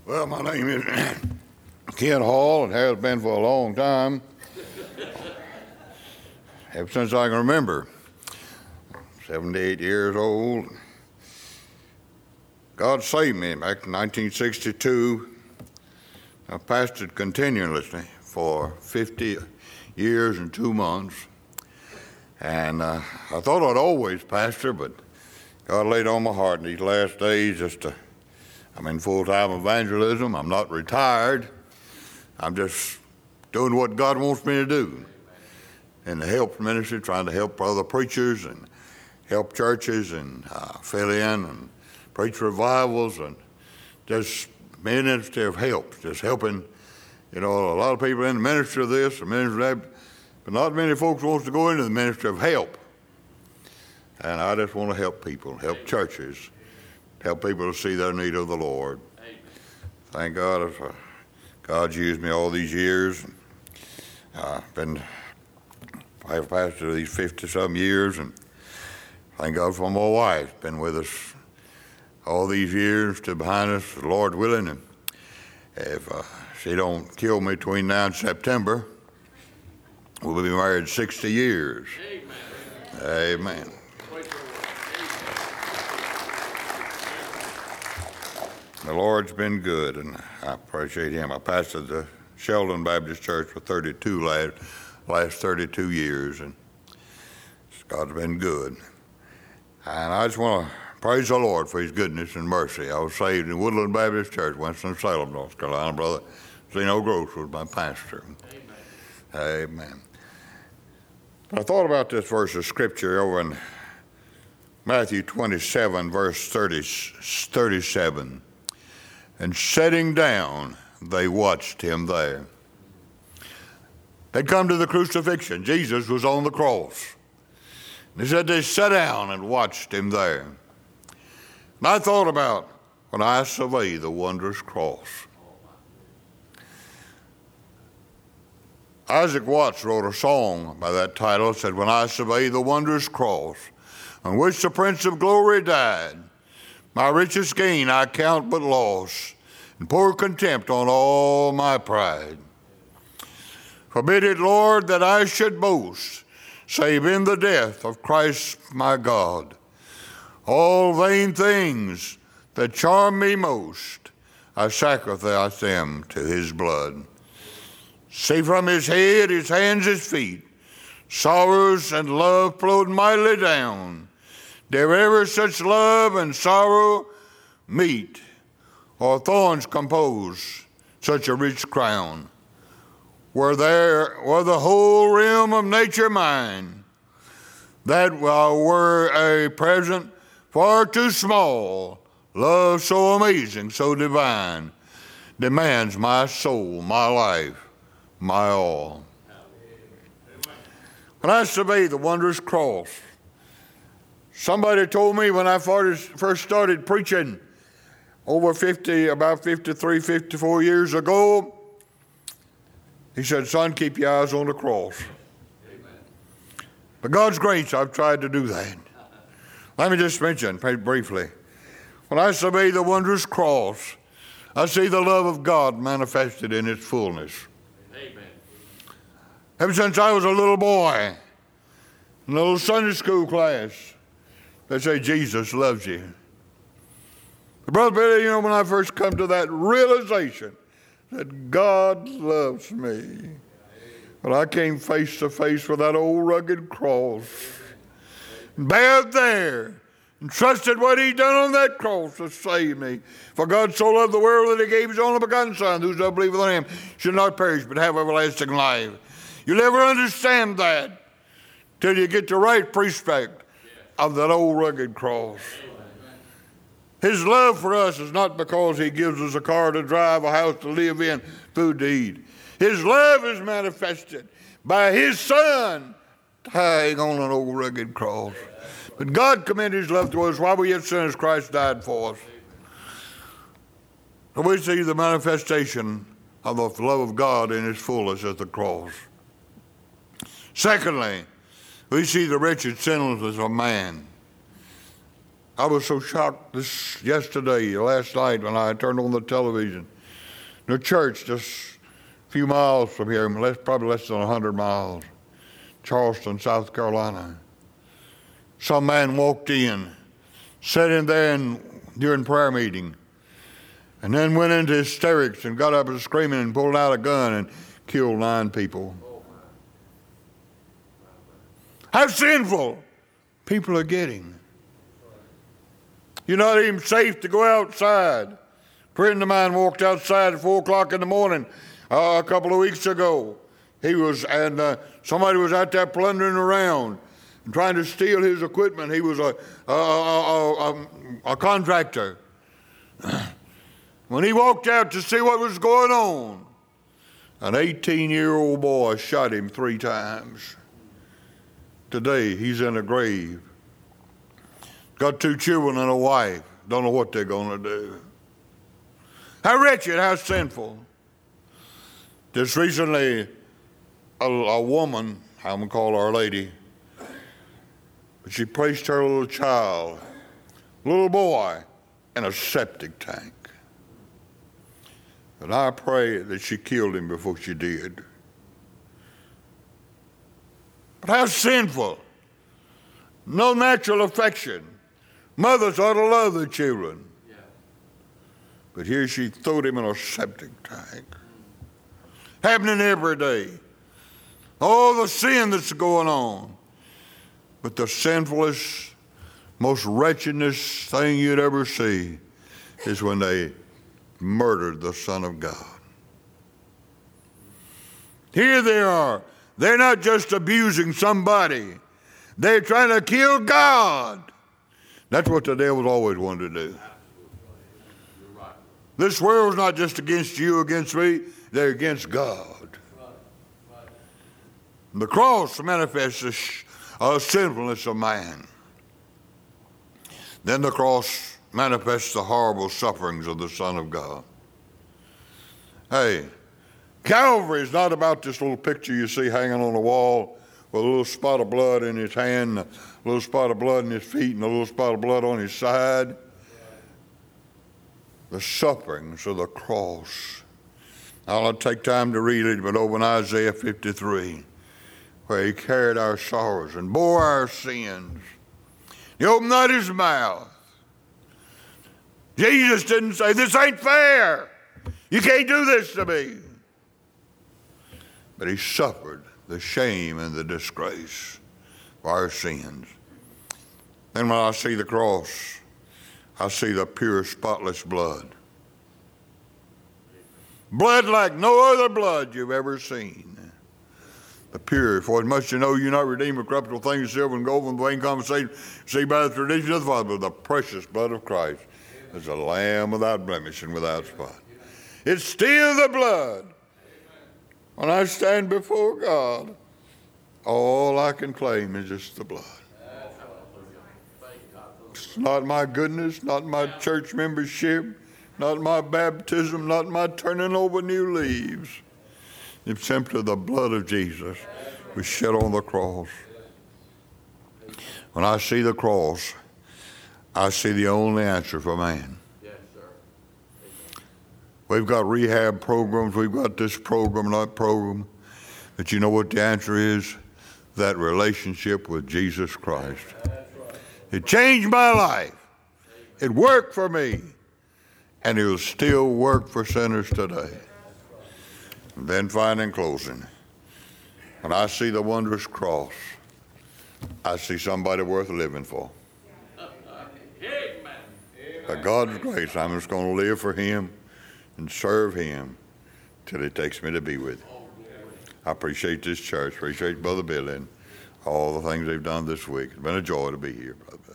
Well, my name is Ken Hall, and has been for a long time, ever since I can remember. 78 years old. God saved me back in 1962. I pastored continuously for 50 years and 2 months. And I thought I'd always pastor, but God laid on my heart in these last days I'm in full-time evangelism. I'm not retired. I'm just doing what God wants me to do in the help ministry, trying to help other preachers and help churches and fill in and preach revivals and just ministry of help, just helping, a lot of people in the ministry of this, the ministry of that, but not many folks wants to go into the ministry of help. And I just want to help people, help churches, help people to see their need of the Lord. Amen. Thank God God's used me all these years. I've pastored these 50-some years, and thank God for my wife. Been with us all these years, to behind us, the Lord willing. And if she don't kill me between now and September, we'll be married 60 years. Amen. Amen. The Lord's been good, and I appreciate Him. I pastored the Sheldon Baptist Church for last 32 years, and God's been good. And I just want to praise the Lord for His goodness and mercy. I was saved in Woodland Baptist Church, Winston-Salem, North Carolina. Brother Zeno Gross was my pastor. Amen. Amen. I thought about this verse of Scripture over in Matthew 27, verse 37. And sitting down, they watched Him there. They'd come to the crucifixion. Jesus was on the cross. They said they sat down and watched Him there. And I thought about, when I survey the wondrous cross. Isaac Watts wrote a song by that title. It said, when I survey the wondrous cross on which the Prince of Glory died, my richest gain I count but loss, and pour contempt on all my pride. Forbid it, Lord, that I should boast, save in the death of Christ my God. All vain things that charm me most, I sacrifice them to His blood. See from His head, His hands, His feet, sorrows and love flowed mightily down. Dare ever such love and sorrow meet, or thorns compose such a rich crown? Were the whole realm of nature mine, that were a present far too small, love so amazing, so divine, demands my soul, my life, my all. When I survey the wondrous cross, somebody told me when I first started preaching about 53, 54 years ago, he said, son, keep your eyes on the cross. Amen. By God's grace, I've tried to do that. Let me just mention briefly. When I survey the wondrous cross, I see the love of God manifested in its fullness. Amen. Ever since I was a little boy, in a little Sunday school class, they say Jesus loves you. But Brother Billy, when I first come to that realization that God loves me, when I came face to face with that old rugged cross, bared there, and trusted what He'd done on that cross to save me. For God so loved the world that He gave His only begotten Son, whosoever believeth on Him should not perish but have everlasting life. You'll never understand that till you get the right perspective of that old rugged cross. His love for us is not because He gives us a car to drive, a house to live in, food to eat. His love is manifested by His Son dying on an old rugged cross. But God commended His love to us while we yet sinners, Christ died for us. So we see the manifestation of the love of God in His fullness at the cross. Secondly, we see the wretched sinlessness of man. I was so shocked last night when I turned on the television The church just a few miles from here, probably less than 100 miles, Charleston, South Carolina. Some man walked in, sat in there during prayer meeting, and then went into hysterics and got up and screaming and pulled out a gun and killed 9 people. How sinful people are getting. You're not even safe to go outside. A friend of mine walked outside at 4 o'clock in the morning a couple of weeks ago. Somebody was out there plundering around and trying to steal his equipment. He was a contractor. When he walked out to see what was going on, an 18-year-old boy shot him 3 times. Today, he's in a grave. Got 2 children and a wife. Don't know what they're going to do. How wretched, how sinful. Just recently, a woman, I'm going to call her a lady, but she placed her little boy, in a septic tank. And I pray that she killed him before she did. But how sinful. No natural affection. Mothers ought to love their children. Yeah. But here she threw him in a septic tank. Happening every day. All the sin that's going on. But the sinfulest, most wretchedness thing you'd ever see is when they murdered the Son of God. Here they are. They're not just abusing somebody. They're trying to kill God. That's what the devil's always wanted to do. This world's not just against you, against me. They're against God. The cross manifests the sinfulness of man. Then the cross manifests the horrible sufferings of the Son of God. Hey, Calvary is not about this little picture you see hanging on the wall with a little spot of blood in his hand, a little spot of blood in his feet, and a little spot of blood on his side. The sufferings of the cross. I'll not take time to read it, but over in Isaiah 53, where he carried our sorrows and bore our sins. He opened not his mouth. Jesus didn't say, this ain't fair. You can't do this to me. But he suffered the shame and the disgrace for our sins. Then when I see the cross, I see the pure, spotless blood. Blood like no other blood you've ever seen. The pure, for as much you know you're not redeemed with corruptible things, silver and gold, from the vain conversation, see by the tradition of the Father, but the precious blood of Christ as a lamb without blemish and without spot. It's still the blood. When I stand before God, all I can claim is just the blood. It's not my goodness, not my church membership, not my baptism, not my turning over new leaves. It's simply the blood of Jesus was shed on the cross. When I see the cross, I see the only answer for man. We've got rehab programs, we've got this program, that program. But you know what the answer is? That relationship with Jesus Christ. It changed my life. It worked for me. And it will still work for sinners today. And then finally, in closing, when I see the wondrous cross, I see somebody worth living for. By God's grace, I'm just going to live for him and serve him till he takes me to be with him. I appreciate this church, appreciate Brother Billy and all the things they've done this week. It's been a joy to be here, brother.